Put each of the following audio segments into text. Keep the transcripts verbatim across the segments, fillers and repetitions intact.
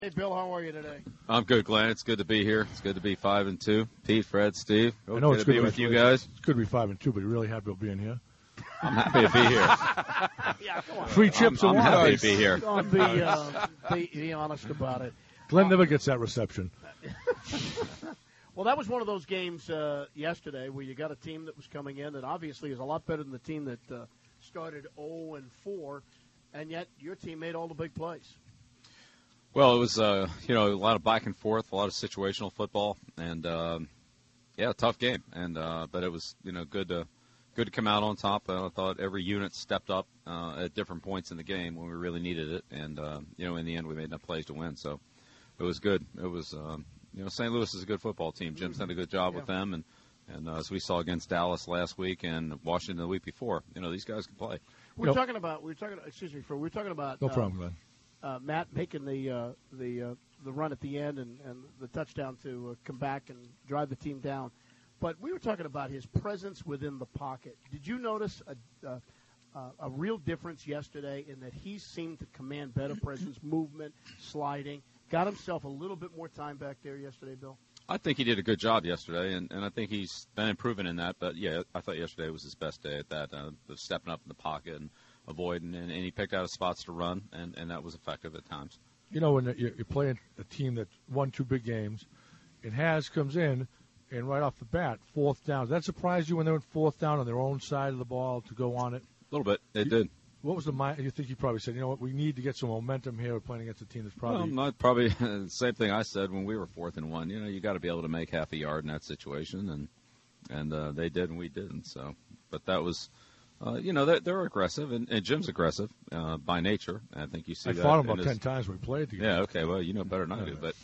Hey, Bill, how are you today? I'm good, Glenn. It's good to be here. It's good to be five and two. Pete, Fred, Steve. I know it's good to be good with to you guys. It's good to be five and two, but you're really happy about being here. I'm happy to be here. Yeah, come on. Free chips I'm, and I'm water. happy to be here. Don't be, uh, be, be honest about it. Glenn never gets that reception. Well, that was one of those games uh, yesterday where you got a team that was coming in that obviously is a lot better than the team that uh, started oh and four, and yet your team made all the big plays. Well, it was uh, you know a lot of back and forth, a lot of situational football, and um, yeah, tough game. And uh, but it was you know good to good to come out on top. Uh, I thought every unit stepped up uh, at different points in the game when we really needed it, and uh, you know in the end we made enough plays to win. So it was good. It was um, you know Saint Louis is a good football team. Jim's done a good job Yeah. with them, and and uh, as we saw against Dallas last week and Washington the week before, you know these guys can play. We were Nope. talking about. We were talking. Excuse me, for we were talking about. No uh, problem, Glenn. Uh, Matt making the uh, the uh, the run at the end and, and the touchdown to uh, come back and drive the team down. But we were talking about his presence within the pocket. Did you notice a, a, a real difference yesterday in that he seemed to command better presence, movement, sliding, got himself a little bit more time back there yesterday, Bill? I think he did a good job yesterday, and, and I think he's been improving in that. But, yeah, I thought yesterday was his best day at that, uh, the stepping up in the pocket and avoiding, and, and he picked out his spots to run, and, and that was effective at times. You know, when you're you're playing a team that won two big games, and Has comes in, and right off the bat, fourth down. Does that surprise you when they went fourth down on their own side of the ball to go on it? A little bit. It You- did. What was the mind? You think he probably said, you know what, we need to get some momentum here. We're playing against a team that's probably. Well, not probably the same thing I said when we were fourth and one. You know, you got to be able to make half a yard in that situation, and and uh, they did, and we didn't. So, but that was, uh, you know, they're, they're aggressive, and, and Jim's aggressive uh, by nature. I think you see I that. fought him in about his- ten times when we played together. Yeah. Okay. Well, you know better than I do, but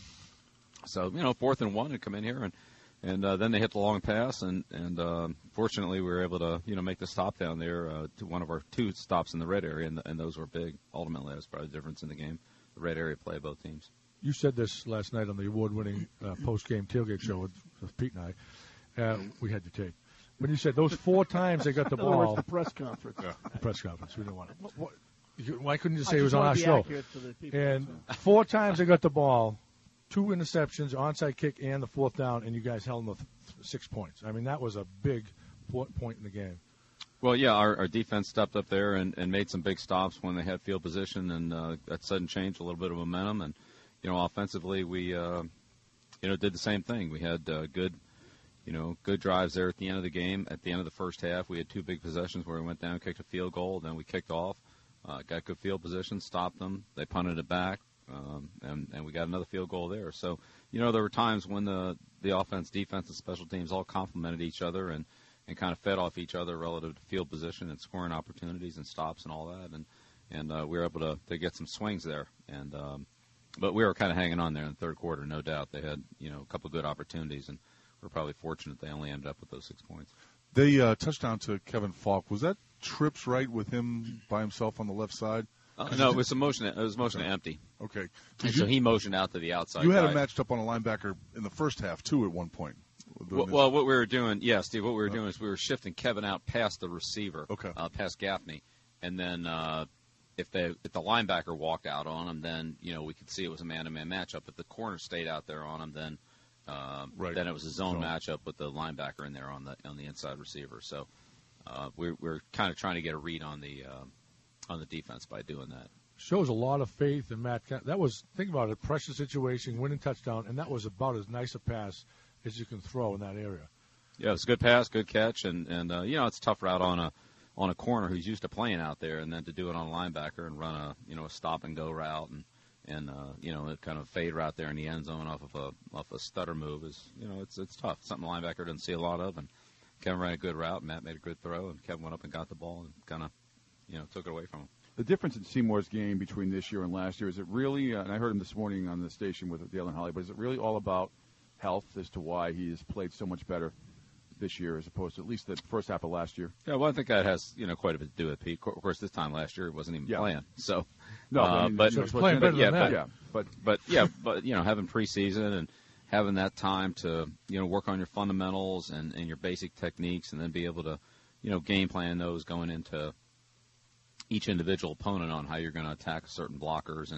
so you know, fourth and one, and come in here and. And uh, then they hit the long pass, and and uh, fortunately we were able to you know make the stop down there uh, to one of our two stops in the red area, and, and those were big. Ultimately, that's probably the difference in the game. The red area play of both teams. You said this last night on the award-winning uh, post-game tailgate show with, with Pete and I. Uh, we had your tape. When you said those four times they got the In other words, ball, the press conference. the press conference, we didn't want it. What, what, you- why couldn't you I say it was just on wanna our be show? accurate to the people, And so. four times they got the ball, two interceptions, onside kick, and the fourth down, and you guys held them with six points. I mean, that was a big po- point in the game. Well, yeah, our, our defense stepped up there and, and made some big stops when they had field position, and uh, that sudden change, a little bit of momentum, and you know, offensively we uh, you know did the same thing. We had uh, good. You know, good drives there at the end of the game. At the end of the first half, we had two big possessions where we went down, kicked a field goal, then we kicked off, uh, got good field position, stopped them. They punted it back, um, and, and we got another field goal there. So, you know, there were times when the, the offense, defense, and special teams all complemented each other and, and kind of fed off each other relative to field position and scoring opportunities and stops and all that. And, and uh, we were able to, to get some swings there. And um, but we were kind of hanging on there in the third quarter, no doubt. They had, you know, a couple good opportunities, and we're probably fortunate they only ended up with those six points. They uh, touchdown to Kevin Falk. Was that trips right with him by himself on the left side? Uh, no, it was a motion. It was motion to empty. Okay. And 'Cause so you, he motioned out to the outside. you had side. him matched up on a linebacker in the first half, too, at one point. Well, well, what we were doing, yeah, Steve, what we were doing is we were shifting Kevin out past the receiver, Okay. uh, past Gaffney, and then uh, if they if the linebacker walked out on him, then you know we could see it was a man-to-man matchup. If the corner stayed out there on him, then um, Right. then it was a zone Zone. matchup with the linebacker in there on the on the inside receiver. So uh, we're we're kind of trying to get a read on the uh, on the defense by doing that. Shows a lot of faith in Matt. Ca- That was, think about it, pressure situation, winning touchdown, and that was about as nice a pass as you can throw in that area. Yeah, it's a good pass, good catch, and and uh, you know it's a tough route on a on a corner who's used to playing out there, and then to do it on a linebacker and run a you know a stop and go route and and uh, you know a kind of fade route there in the end zone off of a off a stutter move is you know it's it's tough. Something the linebacker doesn't see a lot of, and Kevin ran a good route, Matt made a good throw, and Kevin went up and got the ball and kind of you know took it away from him. The difference in Seymour's game between this year and last year, is it really, uh, and I heard him this morning on the station with Dale and Holly, but is it really all about health as to why he has played so much better this year as opposed to at least the first half of last year? Yeah, well, I think that has you know quite a bit to do with Pete. Of course, this time last year he wasn't even Yeah. playing, so No, uh, I mean, but that's what's playing in better it. than yeah, that. but, Yeah, but But yeah, but you know, having preseason and having that time to you know work on your fundamentals and, and your basic techniques, and then be able to you know game plan those going into each individual opponent on how you're going to attack certain blockers and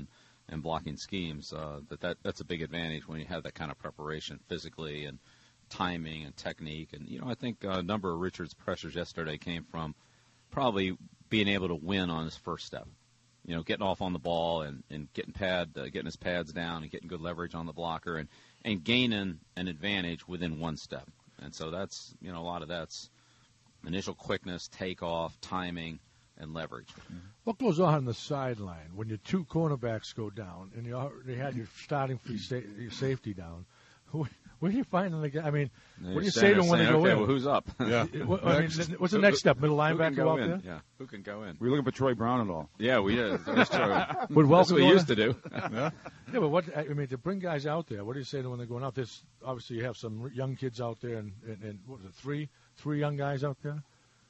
and blocking schemes, uh, that, that that's a big advantage when you have that kind of preparation physically and timing and technique. And, you know, I think a number of Richard's pressures yesterday came from probably being able to win on his first step. You know, getting off on the ball and, and getting pad, uh, getting his pads down and getting good leverage on the blocker and, and gaining an advantage within one step. And so that's, you know, a lot of that's initial quickness, takeoff, timing, and leverage. What goes on on the sideline when your two cornerbacks go down and you already had your starting free sa- your safety down? Who, where do you find the guy? I mean, And what do you standing say to them when there they go saying, okay, in? well, who's up? Yeah. What- I mean, what's the next step? Middle Who can linebacker go out in? there? Yeah, who can go in? Were you looking for Troy Brown at all? Yeah, we did. That's true. Would That's Welker what we go used in? to do. Yeah, but what I mean to bring guys out there. What do you say to them when they're going out? This obviously you have some young kids out there, and, and, and what was it? Three, three young guys out there.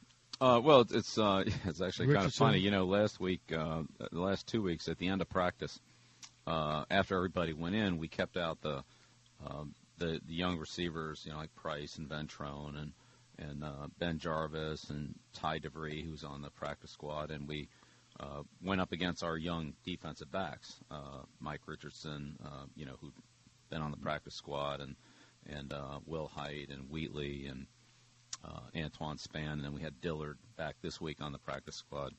Uh, well, it's it's, uh, it's actually kind of Richardson. funny. You know, last week, uh, the last two weeks, at the end of practice, uh, after everybody went in, we kept out the um, the, the young receivers, you know, like Price and Ventrone and and uh, Ben Jarvis and Ty DeVree, who's on the practice squad, and we uh, went up against our young defensive backs, uh, Mike Richardson, uh, you know, who'd been on the practice squad, and and uh, Will Height and Wheatley and Uh, Antoine Spann, and then we had Dillard back this week on the practice squad.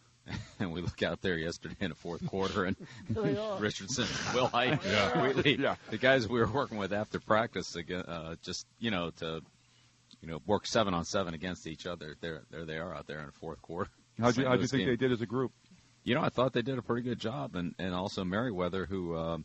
And we look out there yesterday in the fourth quarter, and Richardson, Will Height, Yeah. Wheatley, Yeah. the guys we were working with after practice, again, uh, just you know to you know work seven on seven against each other. There, there they are out there in the fourth quarter. How'd you, Saint how'd you Louis think game. they did as a group? You know, I thought they did a pretty good job, and and also Merriweather, who uh,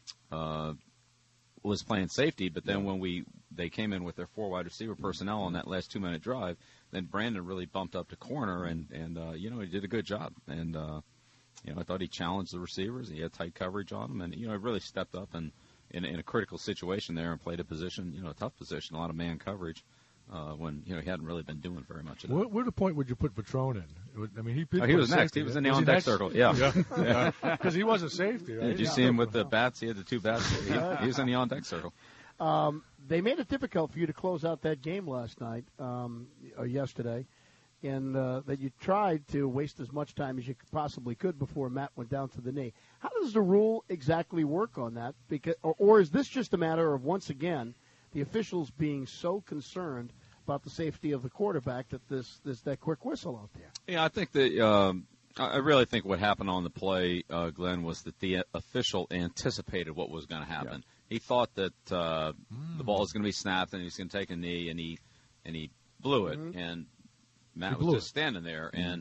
uh, was playing safety, but then when we they came in with their four wide receiver personnel on that last two minute drive, then Brandon really bumped up to corner, and and uh, you know he did a good job, and uh, you know I thought he challenged the receivers, he had tight coverage on them, and you know he really stepped up and in, in a critical situation there and played a position, you know, a tough position, a lot of man coverage. Uh, when you know he hadn't really been doing very much of that. Where, where the point would you put Patrone in? It would- I mean, he. Oh, he was next. He was in the on deck circle. Yeah, because he wasn't safety. Right? Did you Yeah. see him with the bats? He had the two bats. He, he was in the on deck circle. Um, they made it difficult for you to close out that game last night, um, or yesterday, and uh, that you tried to waste as much time as you possibly could before Matt went down to the knee. How does the rule exactly work on that? Because, or, or is this just a matter of, once again, the officials being so concerned about the safety of the quarterback that this, this that quick whistle out there? Yeah, I think that um, I I really think what happened on the play, uh, Glenn, was that the official anticipated what was going to happen. He thought that uh, Mm. the ball was going to be snapped and he's going to take a knee, and he and he blew it. Mhm. And Matt He was blew just it. standing there, and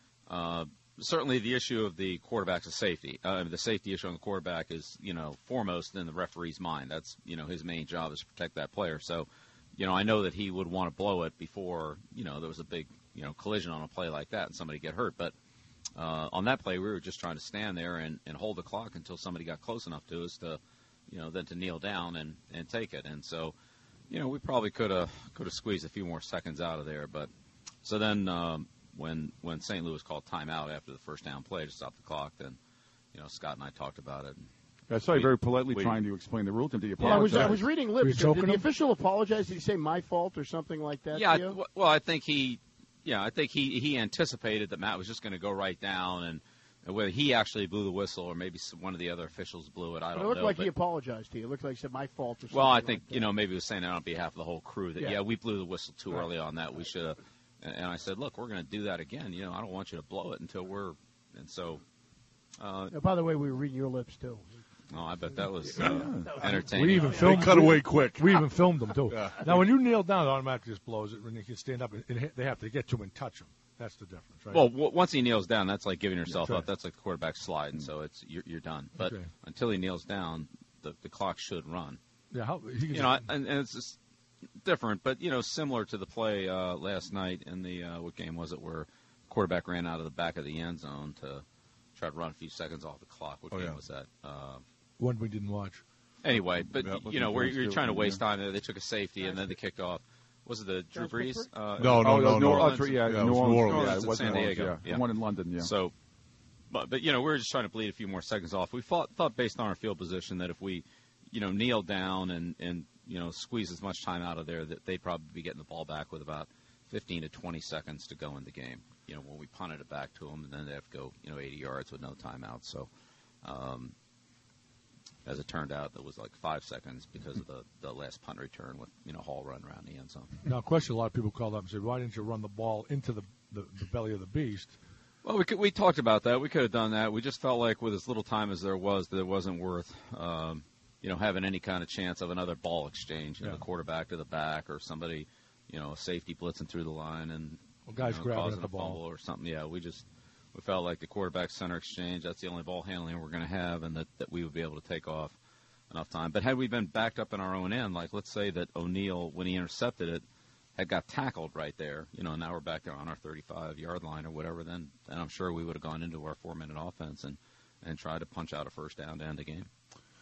uh, certainly the issue of the quarterback's a safety. Uh, the safety issue on the quarterback is, you know, foremost in the referee's mind. That's, you know, his main job is to protect that player. So, you know, I know that he would want to blow it before, you know, there was a big, you know, collision on a play like that and somebody get hurt. But uh, on that play, we were just trying to stand there and, and hold the clock until somebody got close enough to us to, you know, then to kneel down and, and take it. And so, you know, we probably could have could have squeezed a few more seconds out of there. But so then um, when when Saint Louis called timeout after the first down play to stop the clock, then, you know, Scott and I talked about it. And I saw you We- very politely we- trying to explain the rule to him. Did you Well, I was apologize? I was reading you lips. Did, choking did the him? official apologize? Did he say my fault or something like that? yeah, to I, you? well, I think he, yeah, I think he he anticipated that Matt was just going to go right down, and whether he actually blew the whistle or maybe some, one of the other officials blew it, I But don't it looked know. like but- he apologized to you. It looked like he said my fault or something. Well, I like think, that. you know, maybe he was saying that on behalf of the whole crew that, Yeah. yeah, we blew the whistle too Right. early on that. We should have. And, and I said, look, we're going to do that again. You know, I don't want you to blow it until we're. And so, uh, Uh, by the way, we were reading your lips too. oh, I bet that was uh, entertaining. We even They filmed. cut away quick. We even filmed them too. Yeah. Now, when you kneel down, it automatically just blows it. When you can stand up, and and they have to get to him and touch him. That's the difference, right? Well, w- once he kneels down, that's like giving yourself That's right. up. That's like the quarterback slide, and so it's you're, you're done. But Okay. until he kneels down, the, the clock should run. yeah, how, he can You know, and, and it's just different, but you know, similar to the play uh, last night in the uh, what game was it where quarterback ran out of the back of the end zone to try to run a few seconds off the clock. What Oh, game yeah. was that? Uh, one we didn't watch. anyway, but Yeah, you know, where Bills you're too, trying to yeah. waste time there. They took a safety and then they kicked off. Was it the Drew Josh Brees? Pittsburgh? Uh, No, no, oh, no, New no. Orleans, yeah, Yeah, it New was New Orleans. Orleans. Yeah, It's it in was San New Orleans, Diego, Yeah. yeah. The one in London, yeah. So, but, but you know, we were just trying to bleed a few more seconds off. We thought, thought based on our field position that if we, you know, kneel down and, and you know, squeeze as much time out of there, that they'd probably be getting the ball back with about fifteen to twenty seconds to go in the game. You know, when we punted it back to them, and then they have to go, you know, eighty yards with no timeout. So, um, as it turned out, that was like five seconds because of the, the last punt return with, you know, Hall run around the end zone. Now, a question a lot of people called up and said, why didn't you run the ball into the, the, the belly of the beast? Well, we could, we talked about that. We could have done that. We just felt like with as little time as there was, that it wasn't worth, um, you know, having any kind of chance of another ball exchange, you know, Yeah. the quarterback to the back or somebody, you know, a safety blitzing through the line and Well, guys you know, grabbing causing at the a fumble ball. or something. Yeah, we just we felt like the quarterback center exchange, that's the only ball handling we're going to have, and that, that we would be able to take off enough time. But had we been backed up in our own end, like let's say that O'Neal, when he intercepted it, had got tackled right there, you know, now we're back there on our thirty-five-yard line or whatever, then, then I'm sure we would have gone into our four-minute offense and, and tried to punch out a first down to end the game.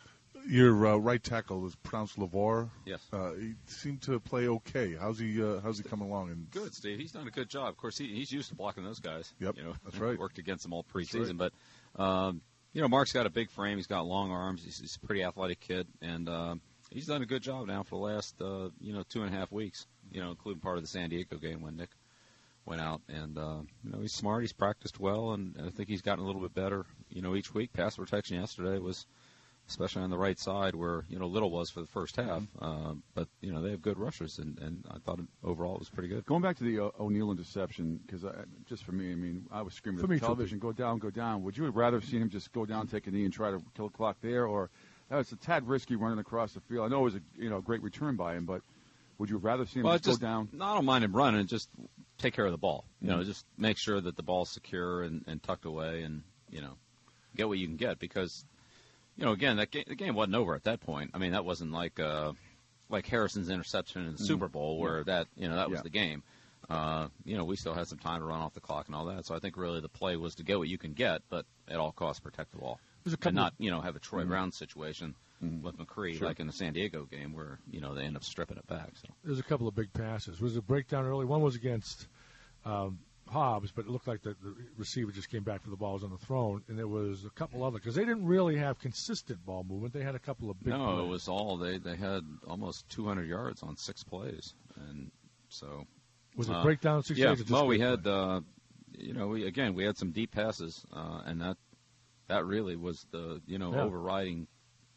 Your uh, right tackle is pronounced LeVar. Yes. Uh, he seemed to play okay. How's he? Uh, how's he coming along? And Good, Steve. He's done a good job. Of course, he, he's used to blocking those guys. Yep, you know, that's right. Worked against them all That's preseason, right. but um, you know, Mark's got a big frame. He's got long arms. He's, he's a pretty athletic kid, and uh, he's done a good job now for the last uh, you know two and a half weeks. You know, including part of the San Diego game when Nick went out, and uh, you know, he's smart. He's practiced well, and I think he's gotten a little bit better. You know, each week. Pass protection yesterday was, especially on the right side where, you know, Little was for the first half. Mm-hmm. Uh, but, you know, they have good rushers, and, and I thought it, overall it was pretty good. Going back to the uh, O'Neal interception, because just for me, I mean, I was screaming For at me the too. television, go down, go down. Would you have rather seen him just go down, take a knee, and try to kill the clock there? Or that was a tad risky running across the field. I know it was a you know great return by him, but would you have rather seen him Well, just, just go down? No, I don't mind him running. Just take care of the ball. You know, Mhm. just make sure that the ball's secure and, and tucked away, and you know, get what you can get. Because, you know, again, that ga- the game wasn't over at that point. I mean, that wasn't like uh, like Harrison's interception in the Mhm. Super Bowl where Yeah. that you know that was Yeah. the game. Uh, you know, we still had some time to run off the clock and all that. So I think really the play was to get what you can get, but at all costs protect the ball. There's a And couple not, you know, have a Troy Mhm. Brown situation Mhm. with McCree, Sure. like in the San Diego game, where you know they end up stripping it back. So There's a couple of big passes. Was a breakdown early. One was against um, Hobbs, but it looked like the, the receiver just came back for the balls on the throne. And there was a couple other because they didn't really have consistent ball movement. They had a couple of big. no, plays. it was all they they had almost two hundred yards on six plays, and so Was it uh, breakdown six yeah. days or just Well, we good had play? uh, you know we again we had some deep passes, uh, and that that really was the you know Yeah. overriding.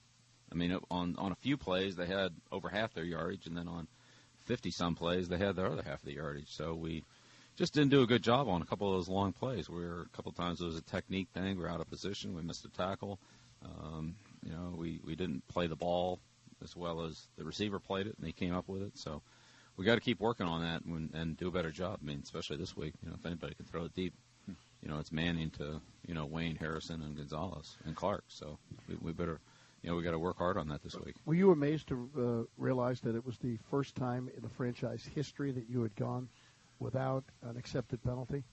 I mean, on on a few plays they had over half their yardage, and then on fifty some plays they had their other half of the yardage. So we just didn't do a good job on a couple of those long plays. We were a couple of times it was a technique thing. We were out of position. We missed a tackle. Um, you know, we we didn't play the ball as well as the receiver played it, and he came up with it. So we got to keep working on that and, and do a better job. I mean, especially this week. You know, if anybody can throw it deep, you know, it's Manning to you know Wayne, Harrison, and Gonzalez and Clark. So we, we better. You know, we got to work hard on that this week. Were you amazed to uh, realize that it was the first time in the franchise history that you had gone without an accepted penalty?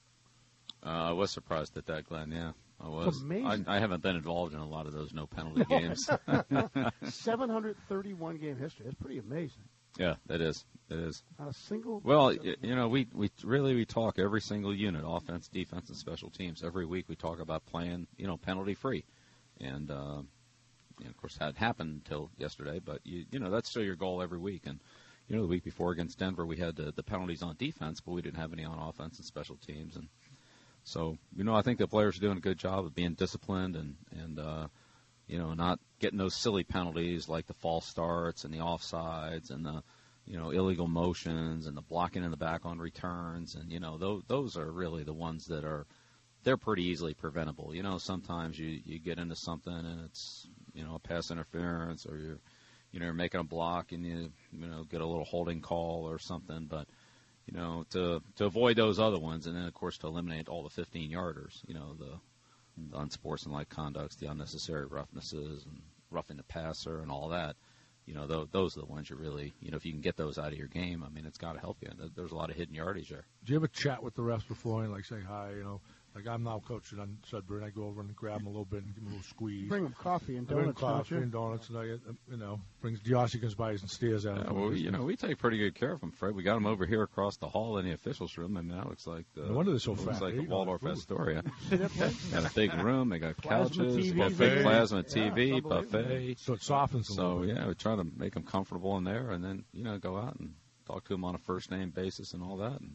Uh, I was surprised at that, Glenn. Yeah, I was. amazing. I, I haven't been involved in a lot of those no penalty games. seven hundred thirty-one game history. That's pretty amazing. Yeah, that is. It is. Not a single. Well, y- you know, we we really we talk every single unit, offense, defense, and special teams. Every week we talk about playing, you know, penalty free, and uh, you know, of course that happened until yesterday. But you you know that's still your goal every week. And you know, the week before against Denver, we had the, the penalties on defense, but we didn't have any on offense and special teams. And so, you know, I think the players are doing a good job of being disciplined and and uh, you know, not getting those silly penalties like the false starts and the offsides and the, you know, illegal motions and the blocking in the back on returns. And, you know, those, those are really the ones that are, they're pretty easily preventable. You know, sometimes you, you get into something and it's, you know, a pass interference or you're, you know, you're making a block and you, you know, get a little holding call or something. But, you know, to, to avoid those other ones and then, of course, to eliminate all the fifteen-yarders, you know, the, the unsportsmanlike conducts, the unnecessary roughnesses, and roughing the passer, and all that. You know, those, those are the ones you really, you know, if you can get those out of your game, I mean, it's got to help you. There's a lot of hidden yardage there. Do you ever chat with the refs before and like say hi? You know, like I'm now coaching on Sudbury, and I go over and grab them a little bit and give them a little squeeze. Bring them coffee and I bring donuts, don't coffee you? and donuts, and I, uh, you know, brings Diossi comes by and stares at Yeah, him. well, we, you know, we take pretty good care of them, Fred. We got them over here across the hall in the officials' room, and that looks like the, No wonder they're so looks fat. like They the eat all Waldorf that food. Astoria. See that place? Got a big room. They got Plasma couches, T V, big big. plasma Yeah, T V, it's unbelievable. buffet. So it softens a So little bit. yeah, we try to make them comfortable in there, and then you know go out and talk to them on a first name basis and all that. And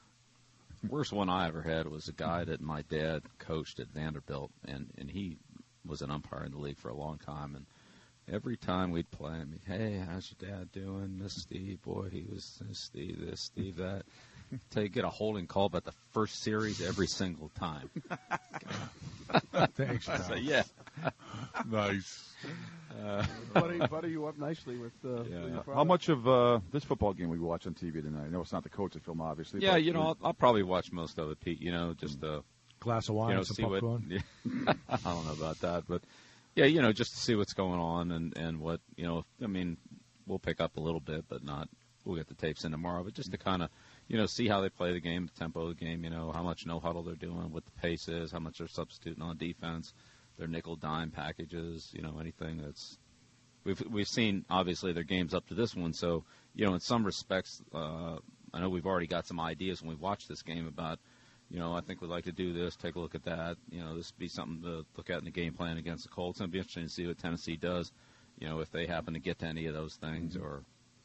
worst one I ever had was a guy that my dad coached at Vanderbilt, and and he was an umpire in the league for a long time, and every time we'd play him, hey, how's your dad doing? Miss Steve, boy, he was Steve this, Steve that. Until you get a holding call about the first series every single time. Thanks, So, yeah. Nice. Uh, Buddy, buddy, you up nicely with, uh, Yeah. with your How father? much of uh, this football game will you watch on T V tonight? I know it's not the coach's film, obviously. yeah, but you know, I'll, I'll probably watch most of it, Pete. You know, just uh, Glass of wine, you know, some see what. popcorn. Yeah, I don't know about that, but yeah, you know, just to see what's going on and and what you know. I mean, we'll pick up a little bit, but not. We'll get the tapes in tomorrow, but just to kind of, you know, see how they play the game, the tempo of the game. You know, how much no huddle they're doing, what the pace is, how much they're substituting on defense, their nickel dime packages. You know, anything that's. We've we've seen obviously their games up to this one, so you know in some respects, uh, I know we've already got some ideas when we watch this game about, you know, I think we'd like to do this, take a look at that. You know, this would be something to look at in the game plan against the Colts. It'll be interesting to see what Tennessee does. You know, if they happen to get to any of those things or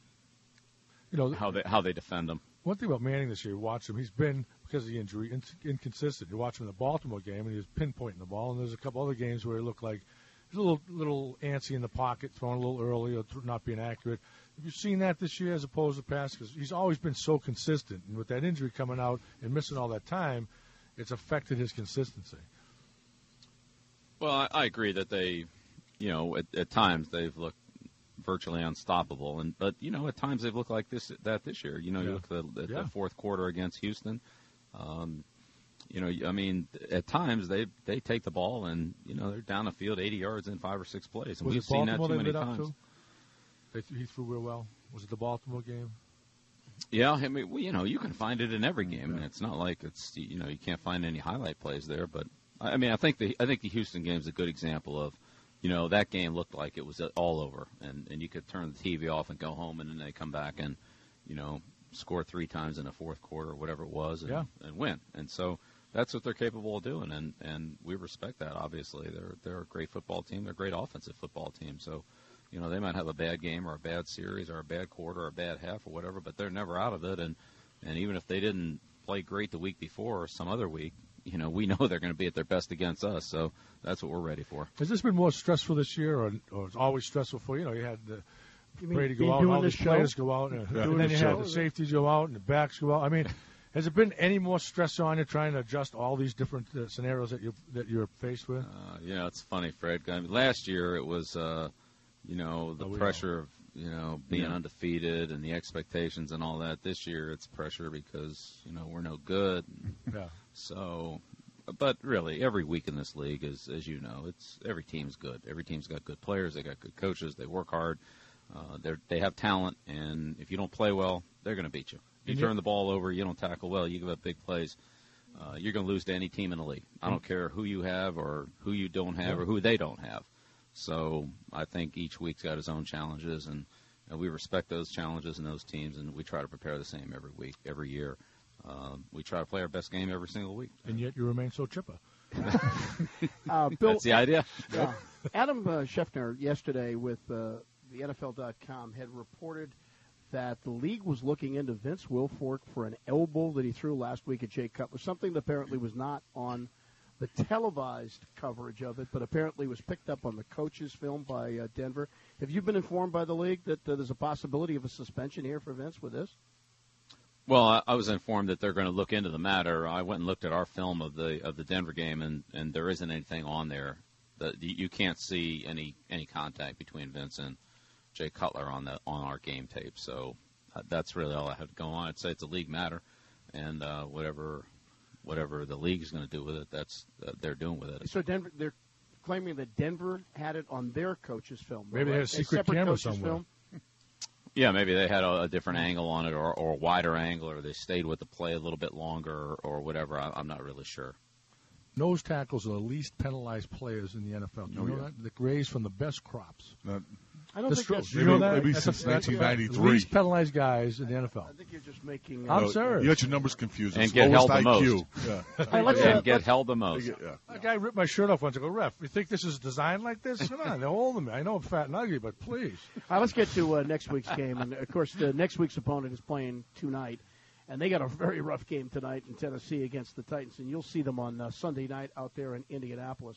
You know, how they how they defend them. one thing about Manning this year, you watch him, he's been, because of the injury, in, inconsistent. You watch him in the Baltimore game, and he was pinpointing the ball, and there's a couple other games where it looked like he's a little little antsy in the pocket, throwing a little early or th- not being accurate. Have you seen that this year as opposed to past? Because he's always been so consistent, and with that injury coming out and missing all that time, it's affected his consistency. Well, I, I agree that they, you know, at, at times they've looked virtually unstoppable, and but you know, at times they've looked like this that this year. You know, Yeah. you look at, the, at Yeah. the fourth quarter against Houston. Um, you know, I mean, at times they they take the ball and you know they're down the field eighty yards in five or six plays, and Was we've it seen that Baltimore too they many lit up times. to? They th- he threw real well. Was it the Baltimore game? Yeah, I mean, well, you know, you can find it in every game, and it's not like it's you know you can't find any highlight plays there. But I I mean, I think the I think the Houston game is a good example of, you know, that game looked like it was all over, and and you could turn the T V off and go home, and then they come back and, you know, score three times in the fourth quarter or whatever it was, and, Yeah. and win. And so that's what they're capable of doing, and and we respect that. Obviously, they're they're a great football team. They're a great offensive football team. So, you know, they might have a bad game or a bad series or a bad quarter or a bad half or whatever, but they're never out of it. And and even if they didn't play great the week before or some other week, you know, we know they're going to be at their best against us. So that's what we're ready for. Has this been more stressful this year, or, or it's always stressful for you? You know, you had the You mean Brady being go out, doing all this these show? players go out, and, Yeah. and Doing then the you show, had the is it? safeties go out and the backs go out. I mean, has it been any more stress on you trying to adjust all these different uh, scenarios that you that you're faced with? Uh, you know, it's funny, Fred. I mean, last year it was, uh, you know, the Oh, we pressure of, you know, being Yeah. undefeated and the expectations and all that. This year it's pressure because, you know, we're no good. Yeah. So, but really, every week in this league is, as you know, it's every team's good. Every team's got good players. They got good coaches. They work hard. Uh, they they have talent, and if you don't play well, they're going to beat you. You And you- turn the ball over, you don't tackle well, you give up big plays. Uh, you're going to lose to any team in the league. I don't care who you have or who you don't have or who they don't have. So I think each week's got its own challenges, and, and we respect those challenges and those teams, and we try to prepare the same every week, every year. Um, we try to play our best game every single week. And yet you remain so chipper. Uh, Bill, That's the idea. yeah. Adam uh, Schefter yesterday with uh, the N F L dot com had reported that the league was looking into Vince Wilfork for an elbow that he threw last week at Jay Cutler, something that apparently was not on the televised coverage of it, but apparently was picked up on the coach's film by uh, Denver. Have you been informed by the league that uh, there's a possibility of a suspension here for Vince with this? Well, I, I was informed that they're going to look into the matter. I went and looked at our film of the of the Denver game, and, and there isn't anything on there. That you can't see any, any contact between Vince and Jay Cutler on the on our game tape. So uh, that's really all I have to go on. I'd say it's a league matter, and uh, whatever whatever the league is going to do with it, that's uh, they're doing with it. So Denver, they're claiming that Denver had it on their coach's film. Maybe they right? had a secret separate camera coach's somewhere. film? Yeah, maybe they had a, a different angle on it, or, or a wider angle, or they stayed with the play a little bit longer, or, or whatever. I, I'm not really sure. Nose tackles are the least penalized players in the N F L. Do you Oh, know yeah. that? The raised from the best crops. Not, I don't That's think true. that's Do you maybe, know that? maybe That's a- since that's a- nineteen The ninety-three. least penalized guys in the N F L. I think you're just making. I'm Uh, serious. You got your numbers confused. And It's get lowest held the I Q. most. Yeah. Hey, let's, And uh, get held the most. yeah. A guy ripped my shirt off once. I go, ref, you think this is designed like this? Come on, they're holding me. I know I'm fat and ugly, but please. All right, let's get to uh, next week's game. And, of course, the next week's opponent is playing tonight. And they got a very rough game tonight in Tennessee against the Titans. And you'll see them on uh, Sunday night out there in Indianapolis.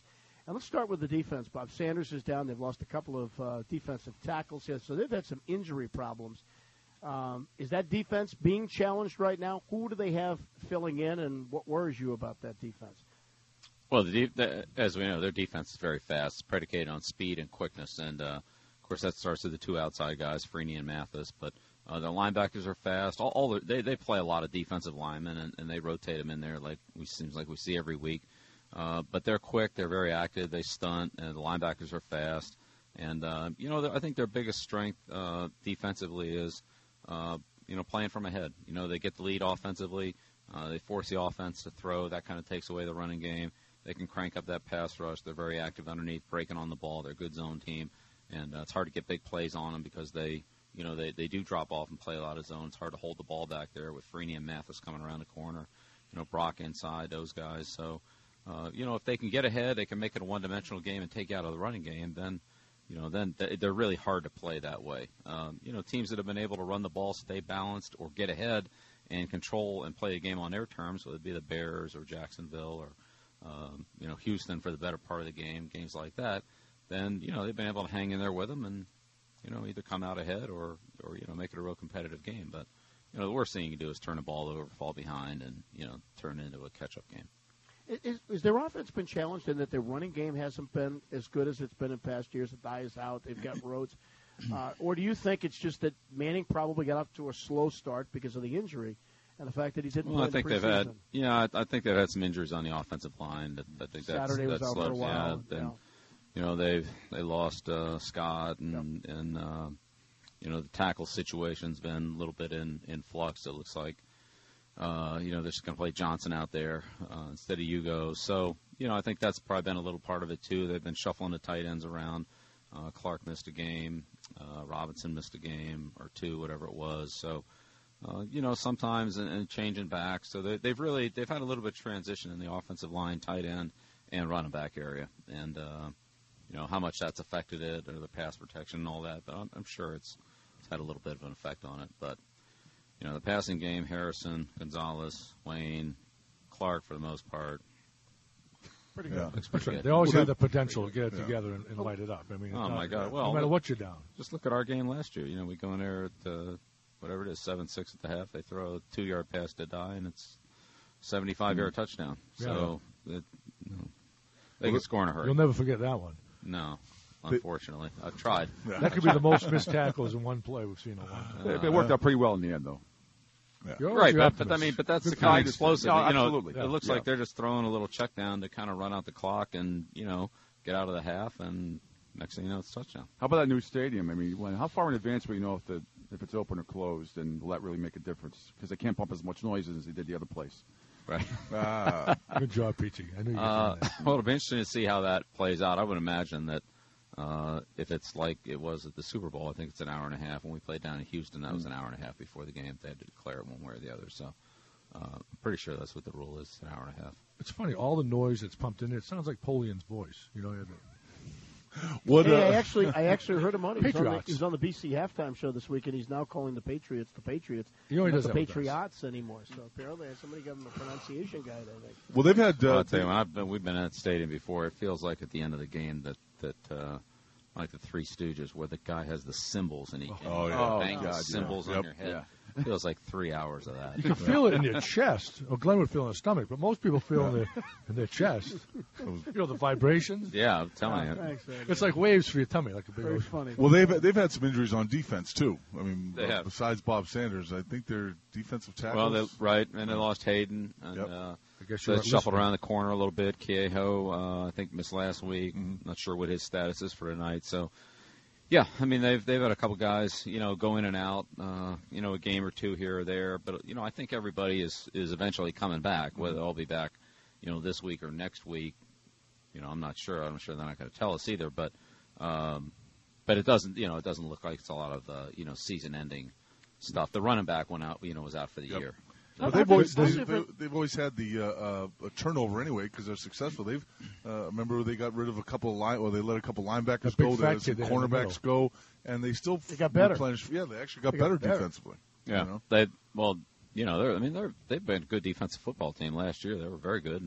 And let's start with the defense. Bob Sanders is down. They've lost a couple of uh, defensive tackles here, so they've had some injury problems. Um, is that defense being challenged right now? Who do they have filling in, and what worries you about that defense? Well, the, de- the, as we know, their defense is very fast. It's predicated on speed and quickness, and, uh, of course, that starts with the two outside guys, Freeney and Mathis. But uh, their linebackers are fast. All, all the, they, they play a lot of defensive linemen, and, and they rotate them in there like we seems like we see every week. Uh, but they're quick, they're very active, they stunt, and the linebackers are fast. And, uh, you know, I think their biggest strength uh, defensively is, uh, you know, playing from ahead. You know, they get the lead offensively. Uh, they force the offense to throw. That kind of takes away the running game. They can crank up that pass rush. They're very active underneath, breaking on the ball. They're a good zone team. And uh, it's hard to get big plays on them because they, you know, they, they do drop off and play a lot of zone. It's hard to hold the ball back there with Freeney and Mathis coming around the corner. You know, Brock inside, those guys. So, Uh, you know, if they can get ahead, they can make it a one-dimensional game and take out of the running game. Then, you know, then they're really hard to play that way. Um, you know, teams that have been able to run the ball, stay balanced, or get ahead and control and play a game on their terms, whether it be the Bears or Jacksonville or, um, you know, Houston for the better part of the game, games like that. Then, you know, they've been able to hang in there with them and, you know, either come out ahead or, or you know, make it a real competitive game. But, you know, the worst thing you can do is turn the ball over, fall behind, and, you know, turn it into a catch-up game. Is, is their offense been challenged in that their running game hasn't been as good as it's been in past years? The die is out. They've got Rhodes. Uh, or do you think it's just that Manning probably got off to a slow start because of the injury and the fact that he didn't well, play I think in the they've had, preseason? yeah, I, I think they've had some injuries on the offensive line. That, I think that's, Saturday was that's out slowed, for a while. Yeah, then, yeah. you know, they've they lost uh, Scott, and Yep. and uh, you know the tackle situation's been a little bit in, in flux. It looks like. Uh, you know, they're just going to play Johnson out there uh, instead of Hugo. So, you know, I think that's probably been a little part of it, too. They've been shuffling the tight ends around. Uh, Clark missed a game. Uh, Robinson missed a game or two, whatever it was. So, uh, you know, sometimes and, and changing back. So they, they've really they've had a little bit of transition in the offensive line, tight end, and running back area. And, uh, you know, how much that's affected it or the pass protection and all that. But I'm, I'm sure it's, it's had a little bit of an effect on it. But, you know, the passing game, Harrison, Gonzalez, Wayne, Clark for the most part. Pretty Yeah. good. Looks pretty good. They always Well, have they- the potential to get it Yeah. together and, and light it up. I mean, Oh, it's my not- God. Well, no matter look- what you're down. Just look at our game last year. You know, we go in there at uh, whatever it is, seven six at the half. They throw a two-yard pass to die, and it's seventy-five-yard Mm-hmm. touchdown. So it, you know, they can score in a hurry. You'll never forget that one. No, unfortunately. I've tried. That could be the most missed tackles in one play we've seen in a long time. They, they worked out pretty well in the end, though. You're Right, always the but, but I optimist. mean, but that's Good the for kind you. of explosive. No, you know, absolutely. it looks Yeah. like they're just throwing a little check down to kind of run out the clock and, you know, get out of the half, and next thing you know, it's a touchdown. How about that new stadium? I mean, when, how far in advance will you know if the if it's open or closed, and will that really make a difference? Because they can't pump as much noise as they did the other place. Right. Ah, Good job, Peachy. I knew you were Uh, doing that. well, it'll be interesting to see how that plays out. I would imagine that uh, if it's like it was at the Super Bowl, I think it's an hour and a half. When we played down in Houston, that was an hour and a half before the game. They had to declare it one way or the other. So uh, I'm pretty sure that's what the rule is, an hour and a half. It's funny, all the noise that's pumped in there, it sounds like Polian's voice. You know, you have the- what? Hey, I Uh, actually, I actually heard him on. He was on, the, Patriots. he was on the B C halftime show this week, and he's now calling the Patriots the Patriots. He only not does the that with us. Patriots anymore. So apparently, somebody gave him a pronunciation guide. I think. well, they've had. Uh, I'll tell you, when I've been, we've been at the stadium before. It feels like at the end of the game that that uh, like the Three Stooges, where the guy has the cymbals and he Oh, and yeah. he bangs Oh, the God, cymbals yeah. on Yep. your head. Yeah. It feels like three hours of that. You can feel it in your chest. Well, Glenn would feel in his stomach, but most people feel in, their, in their chest. You know, the vibrations. Yeah, I'm telling you. Thanks, Andy. It's like waves for your tummy, like a big Very ocean. funny. well, they've they've had some injuries on defense too. I mean, They uh, have. besides Bob Sanders, I think their defensive tackles. Well, they, right, and they lost Hayden, and Yep. uh, I guess so you're they shuffled listening. around the corner a little bit. Kieho, uh, I think, missed last week. Not sure what his status is for tonight. So, yeah, I mean, they've they've had a couple guys, you know, go in and out, uh, you know, a game or two here or there. But you know, I think everybody is is eventually coming back. Whether they'll be back, you know, this week or next week, you know, I'm not sure. I'm sure they're not going to tell us either. But um, but it doesn't, you know, it doesn't look like it's a lot of uh, you know season-ending stuff. The running back went out, you know, was out for the Yep. year. But I they've think always it's they, different. they, they've always had the uh, uh, a turnover anyway because they're successful. They've uh, remember they got rid of a couple of line, or they let a couple linebackers That big go, they fat let some kid there in the cornerbacks go, and they still They got better. replenished- Yeah, they actually got They got better better. defensively. Yeah, You know? they well, you know, they're I mean they're they've been a good defensive football team last year. They were very good. And,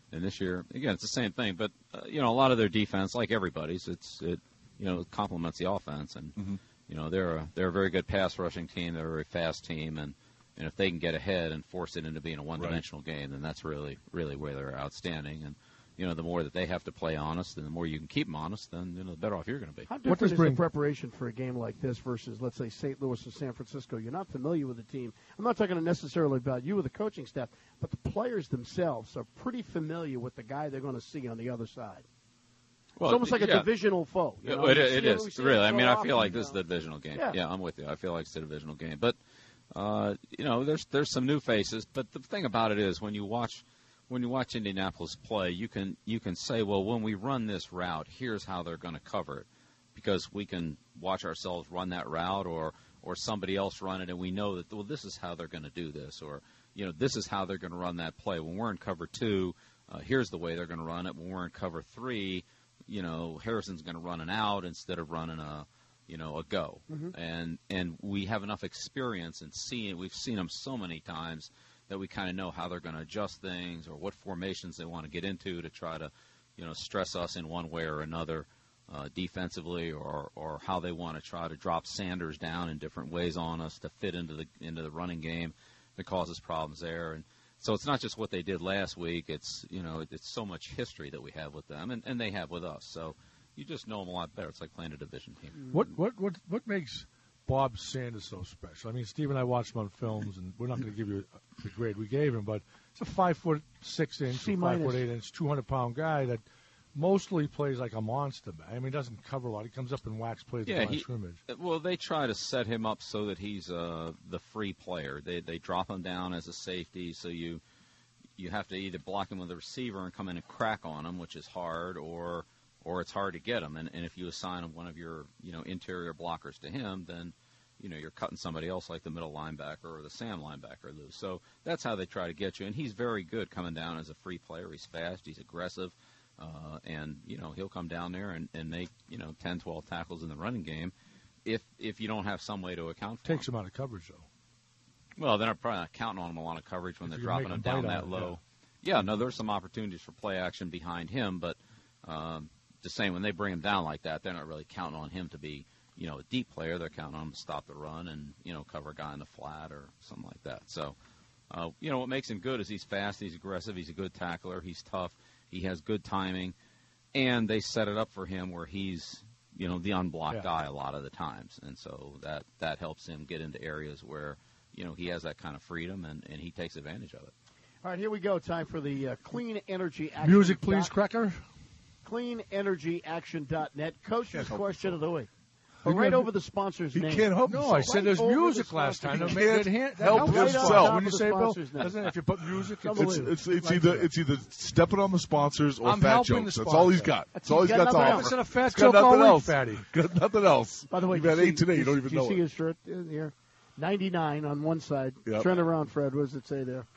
And this year, again, it's the same thing. But uh, you know, a lot of their defense, like everybody's, it's it you know complements the offense, and Mm-hmm. you know they're a, they're a very good pass rushing team. They're a very fast team, and and if they can get ahead and force it into being a one dimensional right. game, then that's really really where they're outstanding. And you know, the more that they have to play honest, and the more you can keep them honest, then you know, the better off you're going to be. How different is bring- the preparation for a game like this versus, let's say, Saint Louis or San Francisco? You're not familiar with the team. I'm not talking necessarily about you or the coaching staff, but the players themselves are pretty familiar with the guy they're going to see on the other side. Well, it's almost like yeah. a divisional foe. You know? It, you it is, it, really. I mean, I often, feel like you this is know. the divisional game. Yeah. yeah, I'm with you. I feel like it's the divisional game. But, uh, you know, there's there's some new faces. But the thing about it is when you watch – when you watch Indianapolis play, you can you can say, well, when we run this route, here's how they're going to cover it, because we can watch ourselves run that route, or or somebody else run it, and we know that, well, this is how they're going to do this, or you know, this is how they're going to run that play. When we're in cover two, uh, here's the way they're going to run it. When we're in cover three, you know, Harrison's going to run an out instead of running a you know a go, mm-hmm. and and we have enough experience in seeing. We've seen them so many times that we kind of know how they're going to adjust things or what formations they want to get into to try to, you know, stress us in one way or another uh, defensively, or or how they want to try to drop Sanders down in different ways on us to fit into the into the running game that causes problems there. And so it's not just what they did last week. It's, you know, it's so much history that we have with them, and, and they have with us. So you just know them a lot better. It's like playing a division team. What what what what makes Bob Sanders so special? I mean, Steve and I watched him on films, and we're not going to give you the grade we gave him, but it's a five foot six inch, C or five minus. foot eight inch, two hundred pound guy that mostly plays like a monster. I mean, he doesn't cover a lot. He comes up and whacks plays Yeah, at the line he- of scrimmage. Well, they try to set him up so that he's uh, the free player. They they drop him down as a safety, so you you have to either block him with a receiver and come in and crack on him, which is hard, or or it's hard to get him. And, and if you assign him one of your you know interior blockers to him, then you know you're cutting somebody else like the middle linebacker or the Sam linebacker loose. So that's how they try to get you. And he's very good coming down as a free player. He's fast. He's aggressive. Uh, and, you know, he'll come down there and, and make, you know, ten, twelve tackles in the running game if if you don't have some way to account for Takes him. him out of coverage, though. Well, they're probably not counting on him a lot of coverage when If they're you dropping make him him down bite on that it, low. Yeah, no, there's some opportunities for play action behind him, but um, just saying when they bring him down like that, they're not really counting on him to be, you know, a deep player. They're counting on him to stop the run and, you know, cover a guy in the flat or something like that. So, uh, you know, what makes him good is he's fast, he's aggressive, he's a good tackler, he's tough, he has good timing, and they set it up for him where he's, you know, the unblocked Yeah. guy a lot of the times. And so that, that helps him get into areas where, you know, he has that kind of freedom, and, and he takes advantage of it. All right, here we go. Time for the uh, Clean Energy Action. Music, please, dot- Cracker. clean energy action dot net. Coach's Can't help question of the week. You But right can't- over the sponsor's He name. can't help No, himself. I said there's Right over music the last sponsor. time. He That made- can't that hand- that help helps himself. himself. Right on When you top say, of the Bill, sponsor's name. doesn't it? If you put music, Come it's, on. It's, Unbelievable. it's, it's Right either there. it's either stepping on the sponsors or I'm fat helping jokes. the That's all he's sponsor. got. That's all he's He's got got to nothing offer. else. It's a fat He's got joke all nothing week, else. fatty. Got nothing else. By the way, you've do had you see- eight today. You don't do even you know see it. his shirt in here? ninety-nine on one side. Yep. Turn around, Fred. What does it say there?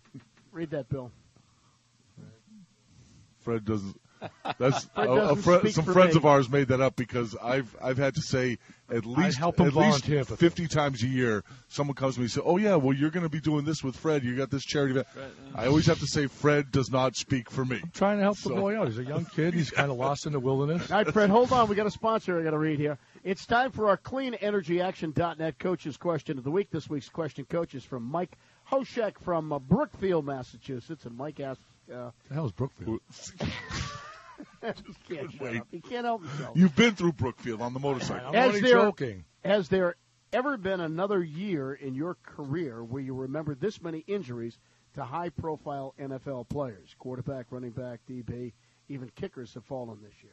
Read that, Bill. Fred doesn't. That's Fred a- a doesn't fri- speak some for friends me. of ours made that up because I've I've had to say at least help him at least volunteer for fifty times a year. Someone comes to me and says, "Oh yeah, well you're going to be doing this with Fred. You got this charity event." I always have to say Fred does not speak for me. Trying to help So- the boy out. He's a young kid. He's kind of lost in the wilderness. All right, Fred, hold on. We got a sponsor I got to read here. It's time for our clean energy action dot net coach's question of the week. This week's question, coach, is from Mike Hoshek from uh, Brookfield, Massachusetts. And Mike asked, uh, The hell is Brookfield? he can't shut wait. up. He can't help himself. You've been through Brookfield on the motorcycle. I'm As only there- joking. Has there ever been another year in your career where you remember this many injuries to high-profile N F L players? Quarterback, running back, D B, even kickers have fallen this year.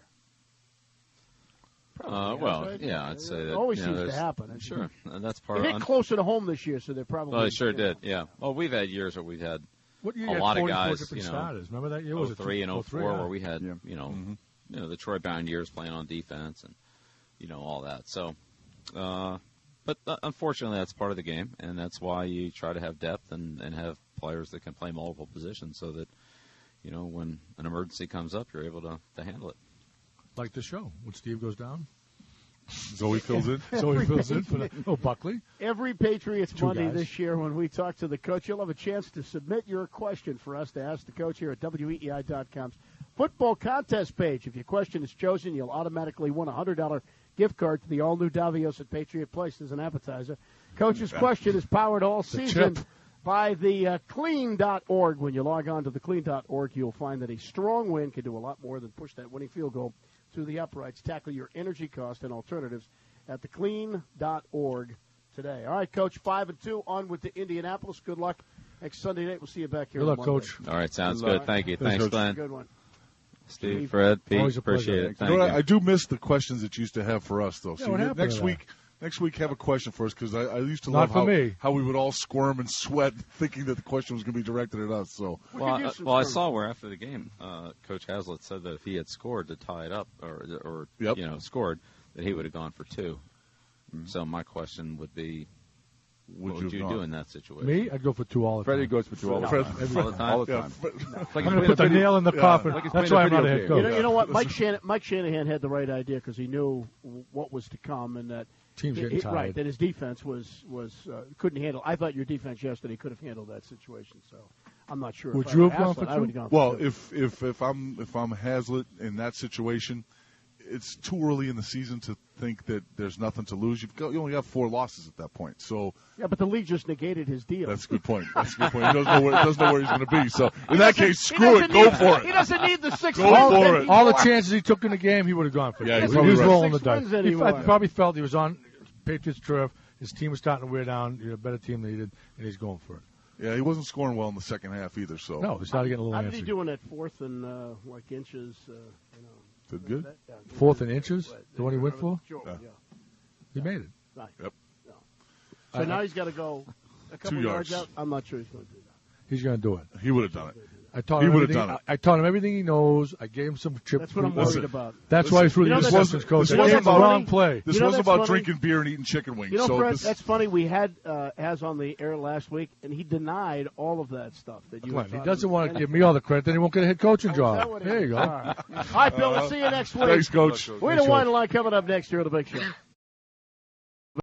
Uh, has, well, right? yeah, I'd say It that. always you know, seems to there's- happen. It's- Sure, Uh, that's part It of hit un- closer to home this year, so they're probably. Well, it sure you know, did, yeah. Well, we've had years where we've had What year a you had lot of forty-four guys, different you know, starters? Remember that year? Was oh it three and oh three? four Yeah. where we had, Yeah. you know, Mm-hmm. you know, the Troy Bound years playing on defense and, you know, all that. So, uh, but uh, unfortunately, that's part of the game, and that's why you try to have depth and, and have players that can play multiple positions so that, you know, when an emergency comes up, you're able to, to handle it. Like the show when Steve goes down. Zoe fills in. So he fills in for the, oh, Buckley. Every Patriots Two Monday guys. this year when we talk to the coach, you'll have a chance to submit your question for us to ask the coach here at W E E I dot com's football contest page. If your question is chosen, you'll automatically win a one hundred dollars gift card to the all-new Davios at Patriot Place as an appetizer. Coach's question is powered all season chip. by the uh, clean dot org. When you log on to the clean dot org, you'll find that a strong win can do a lot more than push that winning field goal through the uprights. Tackle your energy cost and alternatives at the clean dot org today. All right, Coach, five and two on with the Indianapolis. Good luck next Sunday night. We'll see you back here. Good on luck, Monday. Coach. All right, sounds Good luck. good. Thank you. Thanks, Thanks, Coach. Glenn. Good one. Steve, Fred, Pete, Always a pleasure. appreciate it. You Thank know you. what? I do miss the questions that you used to have for us, though. Yeah, so what you- happened next to week, next week, have a question for us because I, I used to Not love for how, me. how we would all squirm and sweat thinking that the question was going to be directed at us. So We Well, could use uh, some well, I terms. saw where after the game, uh, Coach Hazlitt said that if he had scored to tie it up, or, or Yep. you know, scored, that he would have gone for two. So my question would be, would what would you you have do gone? in that situation? Me, I'd go for two all the Freddie time. goes for two all the Fred- time. Fred- All the time? All the Yeah, time. Fred- It's like I'm he's going playing to put a the video- nail in the yeah. coffin. Like he's That's playing why a I'm not a video head game. coach. You know, you know what? Mike, Shan- Mike Shanahan had the right idea because he knew w- what was to come and that Team's he- getting he- tired. right that his defense was was uh, couldn't handle. I thought your defense yesterday could have handled that situation. So I'm not sure. Would if you I have were gone Haslett, for I would two? have gone for Well, two. if if if I'm if I'm Hazlitt in that situation, it's too early in the season to think that there's nothing to lose. You've got, you only have four losses at that point, so yeah, but the league just negated his deal. that's a good point. That's a good point. He doesn't know where, doesn't know where he's going to be. So in that case, He screw it. doesn't Go need- for He it. doesn't need the six. Go wins for it. anymore. All the chances he took in the game, he would have gone for. Yeah, it. he's he probably was right. rolling the Six dice. wins He anymore. I probably felt he was on Patriots turf. His team was starting to wear down. You know, a better team than he did, and he's going for it. Yeah, he wasn't scoring well in the second half either. So No, he started getting a How little did he antsy. do in that fourth and uh, like inches? Uh, you know, did good. that- yeah, Fourth and inches? Right. The one he went for? Sure, Yeah. yeah. He made it. Right. Yep. Yeah. So I- now he's got to go a couple Two yards yards. out. I'm not sure he's going to do that. He's going to do it. He would have done it. I taught He him would've everything. done it. I, I taught him everything he knows. I gave him some chip. That's what I'm fruit. worried about. That's why he threw You the know, that's- interceptions, coach. this I wasn't gave him the about- wrong play. This You know, wasn't that's about funny. drinking beer and eating chicken wings. You know, so Fred, this, that's funny. We had uh, Az on the air last week, and he denied all of that stuff that you. Come on, had he taught doesn't him. want to give me all the credit, then he won't get a head coaching Oh, is that job. what it There is? you go. All right, all right Bill. We'll see you next week. thanks, Coach. Way to wine line coming up next here on the Big Show.